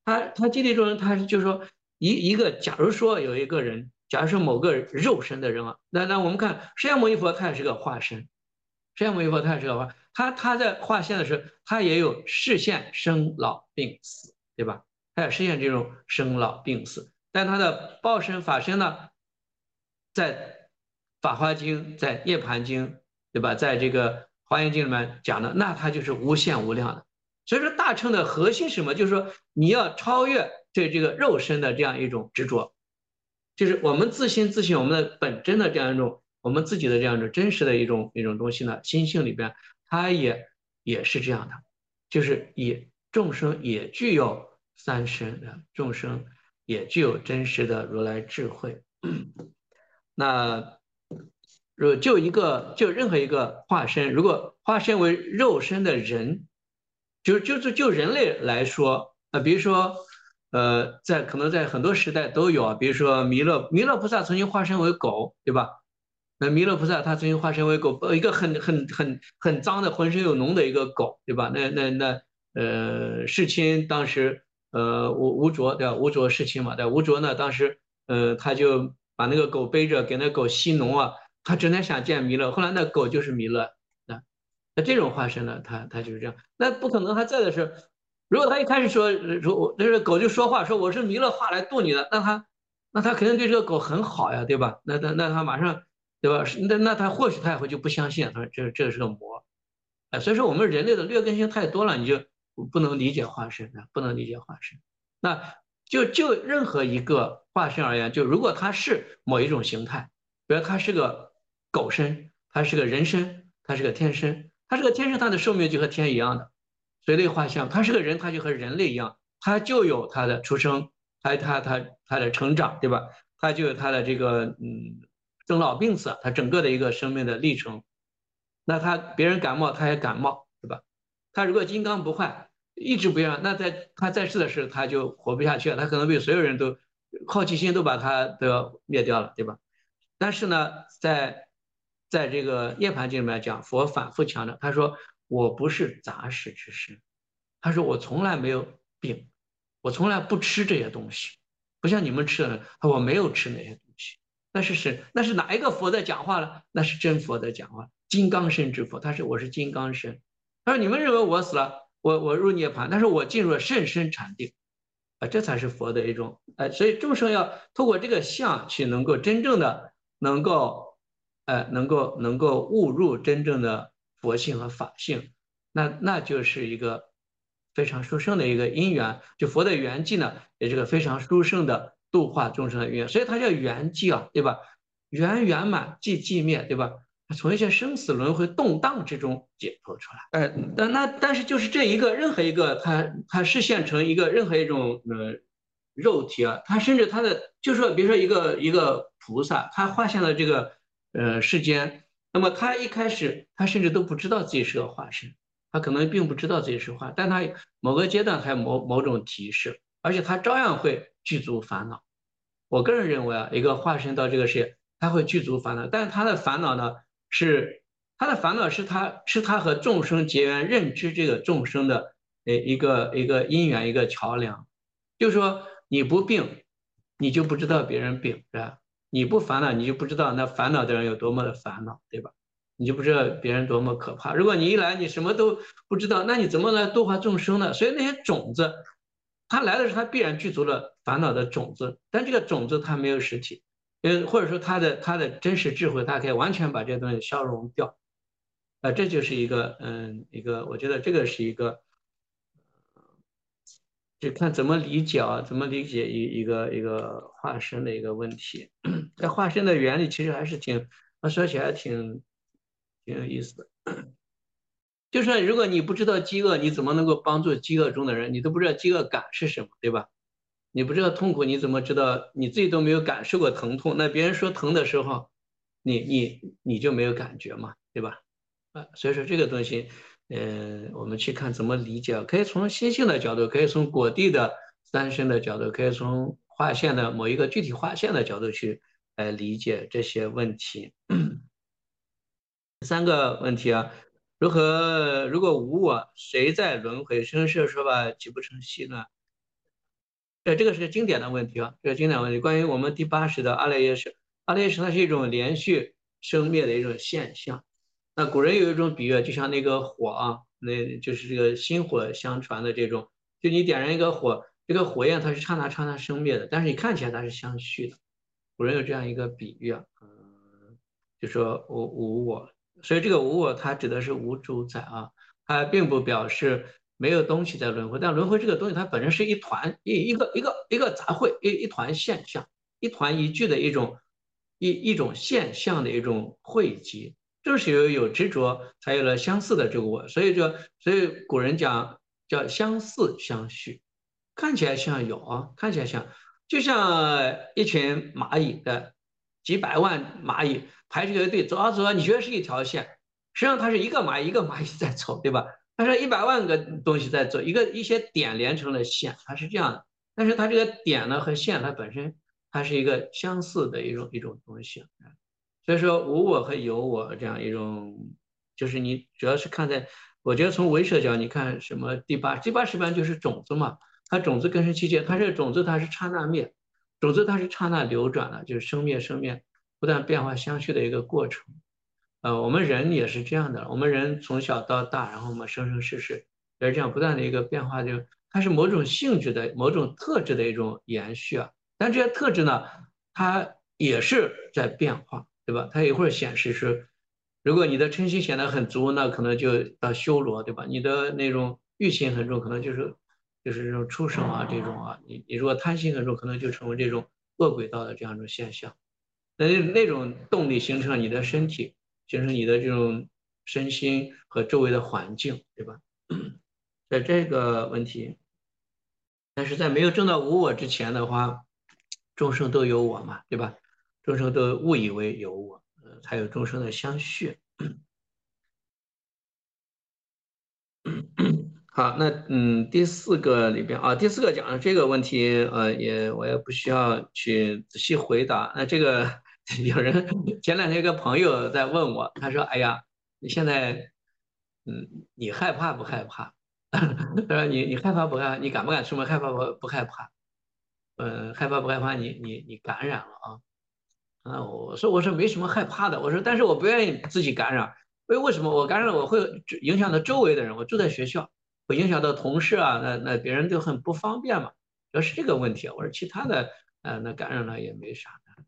他他激励众生，他是就是说一一个，假如说有一个人，假如说某个肉身的人啊，那那我们看释迦牟尼佛，他也是个化身，释迦牟尼佛他也是个化，他他在化现的时候，他也有视现生老病死，对吧？他也实现这种生老病死，但他的报身法身呢，在《法华经》、在《涅盘经》，对吧？在这个《华严经》里面讲的，那它就是无限无量的。所以说，大乘的核心是什么？就是说，你要超越对这个肉身的这样一种执着，就是我们自心自性，我们的本真的这样一种，我们自己的这样一种真实的一种一种东西呢，心性里边，它也也是这样的，就是也众生也具有三身的，众生也具有真实的如来智慧。那如就一个就任何一个化身，如果化身为肉身的人，就就是就人类来说，啊，比如说，呃，在可能在很多时代都有啊，比如说弥勒弥勒菩萨曾经化身为狗，对吧？那弥勒菩萨他曾经化身为狗，呃，一个很很很很脏的、浑身有脓的一个狗，对吧？那那那呃，世亲当时呃吴吴卓对吧？吴卓世亲嘛，对吧，吴卓呢当时呃他就把那个狗背着给那狗吸脓啊，他整天想见弥勒，后来那狗就是弥勒。那那这种化身呢，他他就是这样。那不可能他在的时候，如果他一开始说说我那个狗就说话说我是弥勒化来渡你的，那他那他肯定对这个狗很好呀，对吧？那那那他马上对吧？那那他或许他也会就不相信，他说这这是个魔。哎，所以说我们人类的劣根性太多了，你就不能理解化身啊，不能理解化身。那就就任何一个化身而言，就如果它是某一种形态，比如它是个狗身，它是个人身，它是个天身，它是个天身，它的寿命就和天一样的，随类画像；它是个人，它就和人类一样，它就有它的出生，它它它它的成长，对吧？它就有它的这个嗯生老病死，它整个的一个生命的历程。那他别人感冒，他也感冒，对吧？他如果金刚不坏，一直不让，那在他在世的时候他就活不下去了，他可能被所有人都好奇心都把他都要灭掉了，对吧？但是呢，在在这个涅盘经里面讲，佛反复强调，他说我不是杂食之身，他说我从来没有病，我从来不吃这些东西，不像你们吃的，我没有吃那些东西。那是谁？那是哪一个佛在讲话呢？那是真佛在讲话，金刚身之佛，他是我是金刚身。他说你们认为我死了，我我入涅槃，但是我进入了甚深禅定。啊，这才是佛的一种，呃，所以众生要透过这个相去能够真正的能够，呃，能够能够悟入真正的佛性和法性，那那就是一个非常殊胜的一个因缘。就佛的圆寂呢，也是个非常殊胜的度化众生的因缘，所以它叫圆寂啊，对吧？圆圆满，寂寂灭，对吧？从一些生死轮回动荡之中解脱出来。呃，但那但是就是这一个任何一个它它实现成一个任何一种呃肉体啊，它甚至它的就说比如说一个一个菩萨，他化现了这个呃世间，那么他一开始他甚至都不知道自己是个化身，他可能并不知道自己是化，但他某个阶段还有某某种提示，而且他照样会具足烦恼。我个人认为啊，一个化身到这个世界，他会具足烦恼，但是他的烦恼呢是他的烦恼是他是他和众生结缘认知这个众生的呃一个一个因缘一个桥梁，就是说你不病，你就不知道别人病，是吧？你不烦恼，你就不知道那烦恼的人有多么的烦恼，对吧？你就不知道别人多么可怕。如果你一来你什么都不知道，那你怎么来度化众生呢？所以那些种子，他来的时候他必然具足了烦恼的种子，但这个种子它没有实体，呃，或者说他的他的真实智慧，它可以完全把这些东西消融掉。啊，这就是一个嗯一个，我觉得这个是一个，就看怎么理解啊，怎么理解一一个一个化身的一个问题。这化身的原理其实还是挺，说起来挺挺有意思的。就是如果你不知道饥饿，你怎么能够帮助饥饿中的人？你都不知道饥饿感是什么，对吧？你不知道痛苦，你怎么知道？你自己都没有感受过疼痛，那别人说疼的时候，你你你就没有感觉嘛，对吧？啊，所以说这个东西，呃，我们去看怎么理解，可以从心性的角度，可以从果地的三身的角度，可以从划线的某一个具体划线的角度去来理解这些问题。三个问题啊，如何如果无我，谁在轮回？生是说吧，岂不成戏呢？ 呃，这个是个经典的问题啊，这个经典的问题。关于我们第八识的阿赖耶识，阿赖耶识它是一种连续生灭的一种现象。那古人有一种比喻，就像那个火啊，那就是这个薪火相传的这种，就你点燃一个火，这个火焰它是刹那刹那生灭的，但是你看起来它是相续的。古人有这样一个比喻啊，嗯，就说无无我，所以这个无我它指的是无主宰啊，它并不表示没有东西在轮回，但轮回这个东西它本身是一团一一个一个一个杂烩，一一团现象，一团一聚的一种一一种现象的一种汇集，正是由于有执着，才有了相似的这个我，所以就所以古人讲叫相似相续，看起来像有啊，看起来像。就像一群蚂蚁的几百万蚂蚁排成一个队走啊走啊，你觉得是一条线，实际上它是一个蚂蚁一个蚂蚁在走，对吧？它是一百万个东西在走，一个一些点连成了线，它是这样的。但是它这个点呢和线，它本身它是一个相似的一种一种东西。所以说无我和有我这样一种，就是你主要是看在，我觉得从唯识角，你看什么第八第八识班就是种子嘛，它种子根深蒂固，它这个种子它是刹那灭，种子它是刹那流转的，就是生灭生灭不断变化相续的一个过程。呃，我们人也是这样的，我们人从小到大，然后我们生生世世也是这样不断的一个变化，就它是某种性质的、某种特质的一种延续啊。但这些特质呢，它也是在变化。对吧？它一会儿显示是，如果你的嗔心显得很足，那可能就到修罗，对吧？你的那种欲心很重，可能就是就是这种畜生啊这种啊。你你如果贪心很重，可能就成为这种恶鬼道的这样一种现象。那那种动力形成了你的身体，形成你的这种身心和周围的环境，对吧？在这个问题，但是在没有证到无我之前的话，众生都有我嘛，对吧？众生都误以为有我，呃，才有众生的相续。好，那嗯，第四个里边啊，第四个讲的这个问题，呃，也我也不需要去仔细回答。那这个有人前两天一个朋友在问我，他说："哎呀，你现在，嗯，你害怕不害怕？"他说你你害怕不害怕？你敢不敢出门？害怕不不害怕？嗯，害怕不害怕你？你你感染了啊？啊，我说我说没什么害怕的，我说但是我不愿意自己感染，为为什么我感染了我会影响到周围的人？我住在学校，会影响到同事啊，那那别人就很不方便嘛。主要是这个问题啊，我说其他的，呃，那感染了也没啥的。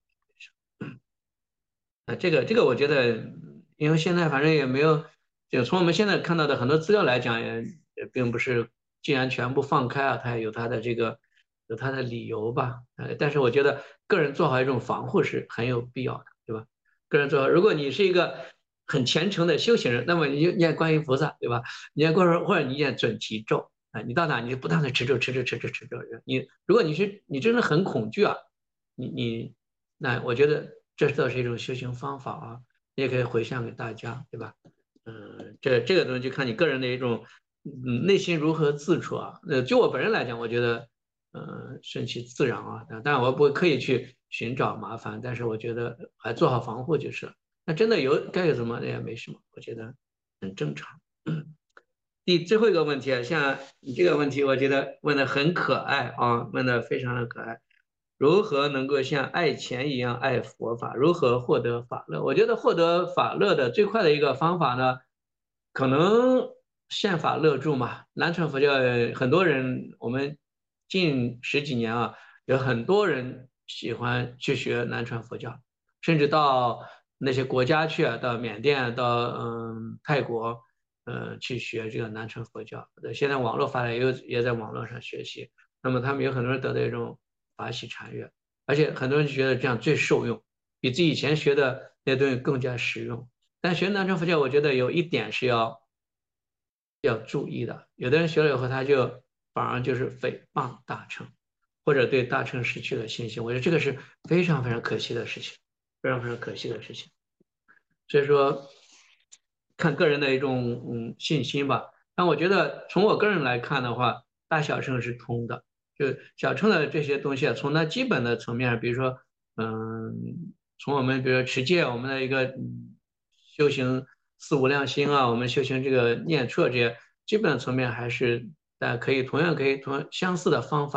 那这个这个我觉得，因为现在反正也没有，就从我们现在看到的很多资料来讲，也也并不是，既然全部放开啊，它也有它的这个有它的理由吧。呃，但是我觉得个人做好一种防护是很有必要的，对吧？个人做好，如果你是一个很虔诚的修行人，那么你就念观音菩萨，对吧？你念观世或者你念准提咒啊，你到哪你就不断的持咒持咒持咒持咒。你如果你是你真的很恐惧啊，你你那我觉得这倒是一种修行方法啊，你也可以回向给大家，对吧？嗯，这这个东西就看你个人的一种嗯内心如何自处啊。呃，就我本人来讲，我觉得嗯顺其自然啊，当然我不会刻意去寻找麻烦，但是我觉得还做好防护就是了。那真的有该有什么也没什么，我觉得很正常。第最后一个问题啊，像你这个问题，我觉得问的很可爱啊，问的非常的可爱。如何能够像爱钱一样爱佛法？如何获得法乐？我觉得获得法乐的最快的一个方法呢，可能宪法乐助嘛。南传佛教很多人，我们近十几年啊，有很多人喜欢去学南传佛教，甚至到那些国家去啊，到缅甸、到嗯泰国，呃去学这个南传佛教。现在网络发达，也有也在网络上学习。那么他们有很多人得到一种法喜禅悦，而且很多人觉得这样最受用，比自己以前学的那些东西更加实用。但学南传佛教，我觉得有一点是要要注意的，有的人学了以后，他就反而就是诽谤大乘，或者对大乘失去了信心。我觉得这个是非常非常可惜的事情，非常非常可惜的事情。所以说，看个人的一种嗯信心吧。但我觉得从我个人来看的话，大小乘是通的。就小乘的这些东西啊，从它基本的层面，比如说，嗯，从我们比如说持戒，我们的一个嗯修行四无量心啊，我们修行这个念错这些基本层面还是大家可以同样可以同相似的方法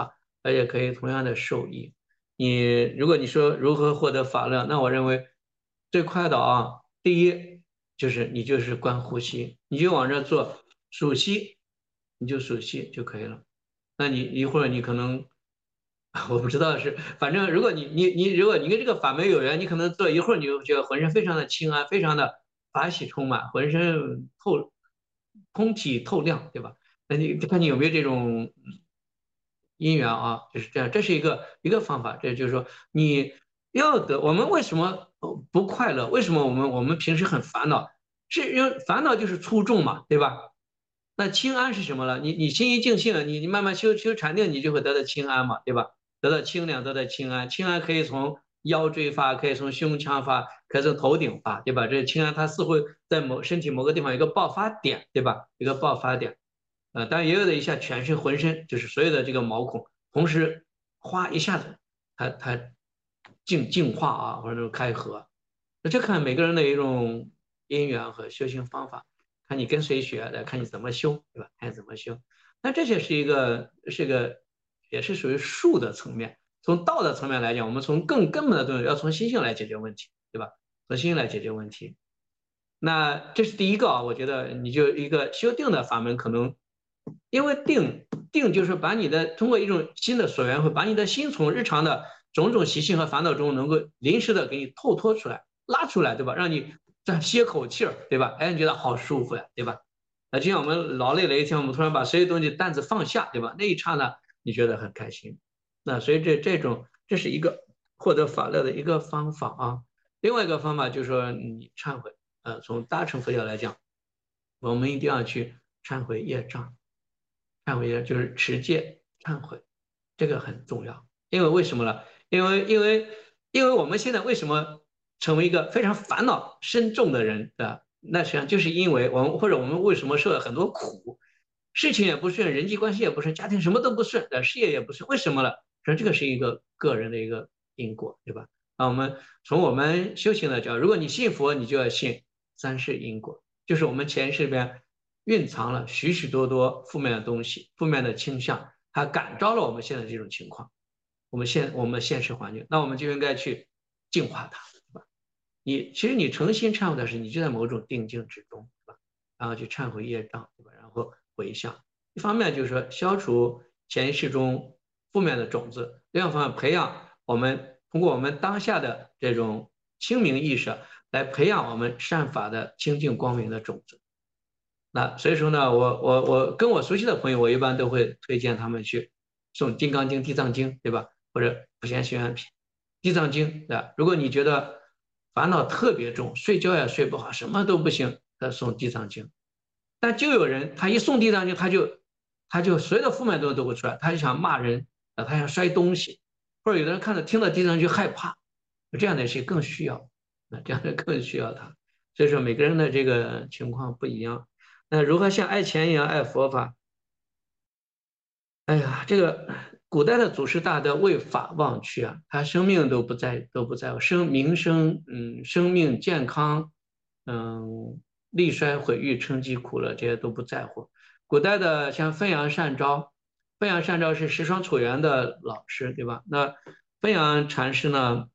而且可以同样的受益。你如果你说如何获得法乐，那我认为最快的啊，第一就是你就是观呼吸，你就往这做数息，你就数息就可以了。那你一会儿你可能我不知道是，反正如果你你你如果你跟这个法门有缘，你可能做一会儿你就觉得浑身非常的轻安，非常的法喜充满，浑身透空体透亮，对吧？那你看你有没有这种因缘啊？就是这样，这是一个一个方法。这就是说，你要得我们为什么不快乐？为什么我们我们平时很烦恼？是因为烦恼就是粗重嘛，对吧？那清安是什么了？你你心一静心了，你你慢慢修修禅定，你就会得到清安嘛，对吧？得到清凉，得到清安。清安可以从腰椎发，可以从胸腔发，可以从头顶发，对吧？这清安它似乎在某身体某个地方有一个爆发点，对吧？一个爆发点。呃，当然也有的一下全身浑身就是所有的这个毛孔同时哗一下子它它净净化啊，或者说开合。那这看每个人的一种因缘和修行方法，看你跟谁学的，看你怎么修，对吧？看你怎么修。那这些是一个是一个也是属于术的层面。从道的层面来讲，我们从更根本的东西要从心性来解决问题，对吧？从心性来解决问题。那这是第一个啊，我觉得你就一个修定的法门，可能因为定定就是把你的通过一种新的所缘会，把你的心从日常的种种习性和烦恼中能够临时的给你透脱出来、拉出来，对吧？让你再歇口气儿，对吧？哎，你觉得好舒服呀，对吧？啊，就像我们劳累了一天，我们突然把所有东西担子放下，对吧？那一刹那你觉得很开心。那所以这这种这是一个获得法乐的一个方法啊。另外一个方法就是说你忏悔。呃，从大乘佛教来讲，我们一定要去忏悔业障，忏悔业就是持戒忏悔，这个很重要。因为为什么呢？因为因为因为我们现在为什么成为一个非常烦恼深重的人啊？那实际上就是因为我们或者我们为什么受了很多苦，事情也不顺，人际关系也不顺，家庭什么都不顺，呃，事业也不顺，为什么呢？实际上这个是一个个人的一个因果，对吧？那我们从我们修行的角度，如果你信佛，你就要信三世因果，就是我们前世里边蕴藏了许许多多负面的东西、负面的倾向，它感召了我们现在这种情况，我们现我们现实环境，那我们就应该去净化它，对吧？你其实你诚心忏悔的时候，你就在某种定境之中，对吧？然后去忏悔业障，对吧？然后回向，一方面就是说消除前世中负面的种子，另一方面培养我们通过我们当下的这种清明意识来培养我们善法的清净光明的种子。那所以说呢，我我我跟我熟悉的朋友，我一般都会推荐他们去诵《金刚经》《地藏经》，对吧？或者《普贤行愿品》《地藏经》，对吧？如果你觉得烦恼特别重，睡觉也睡不好，什么都不行，他诵《地藏经》。但就有人他一诵《地藏经》，他就他就所有的负面东西都会出来，他就想骂人啊，他想摔东西，或者有的人看到听到《地藏经》就害怕，这样的是更需要，那这样的更需要他。所以说每个人的这个情况不一样。那如何像爱钱一样爱佛法？哎呀，这个古代的祖师大德为法忘躯啊，他生命都不在都不在乎，生民生，嗯，生命健康，嗯，力衰毁誉称疾苦乐这些都不在乎。古代的像汾阳善昭，汾阳善昭是石霜楚原的老师，对吧？那汾阳禅师呢？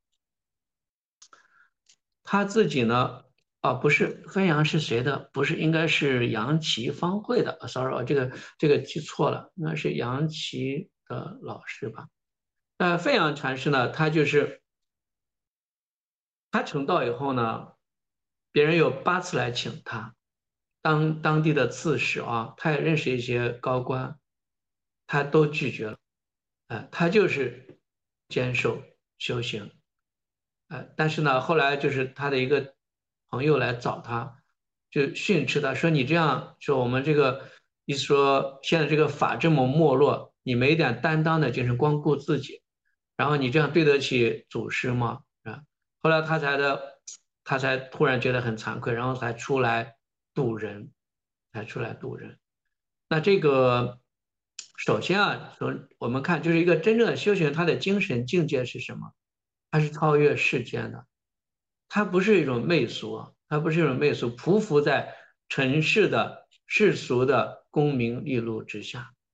他自己呢，啊，不是汾阳是谁的？不是，应该是杨岐方会的。sorry，我这个这个记错了，应该是杨岐的老师吧？呃，汾阳禅师呢，他就是他成道以后呢，别人有八次来请他当当地的刺史啊，他也认识一些高官，他都拒绝了。呃，他就是坚守修行。呃，但是呢，后来就是他的一个朋友来找他，就训斥他说："你这样说，我们这个意思说，现在这个法这么没落，你没一点担当的精神，光顾自己，然后你这样对得起祖师吗？"啊，后来他才的，他才突然觉得很惭愧，然后才出来渡人，才出来渡人。那这个首先啊，从我们看，就是一个真正的修行人，他的精神境界是什么？他是超越世间的，他不是一种媚俗啊，他不是一种媚俗，匍匐在尘世的世俗的功名利禄之下。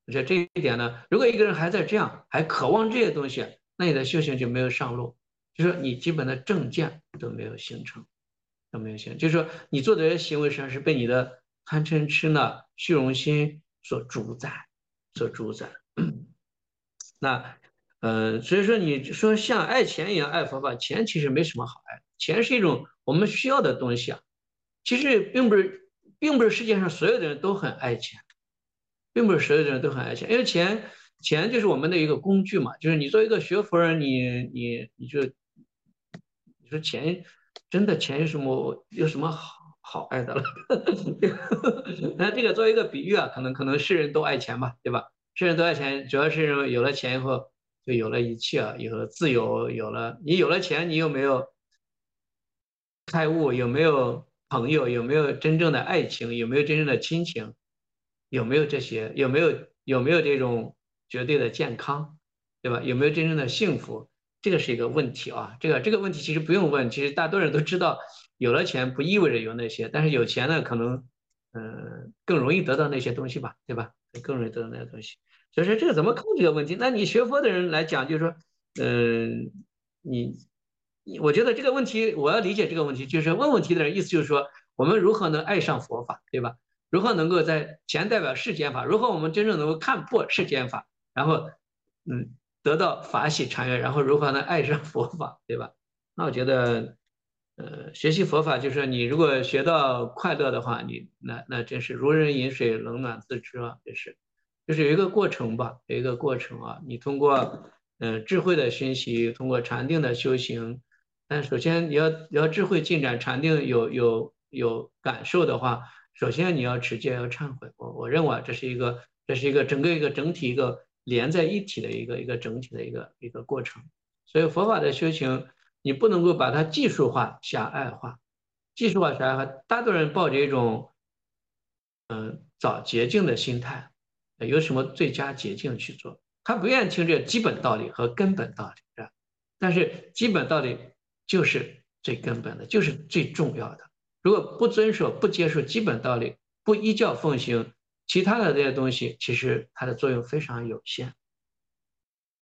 我觉得这一点呢，如果一个人还在这样，还渴望这些东西，那你的修行就没有上路，就是说你基本的正见都没有形成，都没有形成，就是说你做的这些行为实际上是被你的贪嗔痴呢、虚荣心所主宰，所主宰。那呃，所以说你说像爱钱一样爱佛法，钱其实没什么好爱，钱是一种我们需要的东西啊。其实并不是，并不是世界上所有的人都很爱钱，并不是所有的人都很爱钱，因为钱钱就是我们的一个工具嘛，就是你作为一个学佛人，你你你就你说钱真的钱有什么有什么好好爱的了？那这个作为一个比喻啊，可能可能是人都爱钱吧，对吧？是人都爱钱，主要是因为有了钱以后就有了一切啊，有了自由，有了你有了钱，你有没有开悟？有没有朋友？有没有真正的爱情？有没有真正的亲情？有没有这些？有没有有没有这种绝对的健康，对吧？有没有真正的幸福？这个是一个问题啊。这个这个问题其实不用问，其实大多人都知道，有了钱不意味着有那些，但是有钱呢，可能嗯、呃更容易得到那些东西吧，对吧？更容易得到那些东西。所以说这个怎么看这个问题？那你学佛的人来讲，就是说，嗯、你我觉得这个问题，我要理解这个问题，就是问问题的人意思就是说，我们如何能爱上佛法，对吧？如何能够在钱代表世间法，如何我们真正能够看破世间法，然后嗯得到法喜禅悦，然后如何能爱上佛法，对吧？那我觉得，呃，学习佛法就是说你如果学到快乐的话，你那那真是如人饮水，冷暖自知啊，这是就是有一个过程吧，有一个过程啊，你通过嗯、呃智慧的学习，通过禅定的修行。但首先你要你要智慧进展，禅定有有有感受的话，首先你要持戒，要忏悔。我我认为这是一个这是一个整个一个整体一个连在一起的一个一个整体的一个一个过程。所以佛法的修行，你不能够把它技术化、狭隘化。技术化、狭隘化，大多数人抱着一种嗯找捷径的心态，有什么最佳捷径去做，他不愿意听这基本道理和根本道理，是吧？但是基本道理就是最根本的，就是最重要的。如果不遵守、不接受基本道理，不依教奉行，其他的这些东西其实它的作用非常有限。